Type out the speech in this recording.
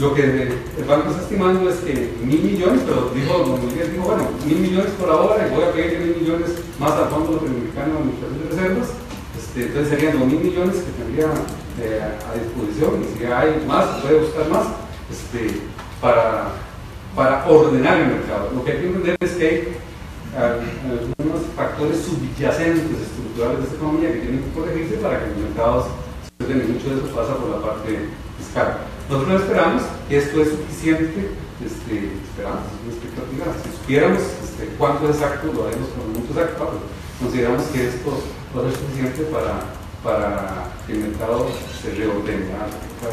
Lo que el banco está estimando es que 1.000 millones, pero dijo, bueno, 1.000 millones por ahora y voy a pedir 1.000 millones más al Fondo Latinoamericano de Administración de Reservas. Entonces serían 2.000 millones que tendría a disposición, y si hay más, se puede buscar más, para ordenar el mercado. Lo que hay que entender es que hay algunos factores subyacentes estructurales de esta economía que tienen que corregirse para que los mercados se ordenen. Mucho de eso pasa por la parte fiscal. Nosotros esperamos que esto es suficiente, esperamos, es una expectativa. Si supiéramos cuánto es exacto, lo haremos con mucho exacto, pero consideramos que esto va a ser suficiente para que el mercado se reordene.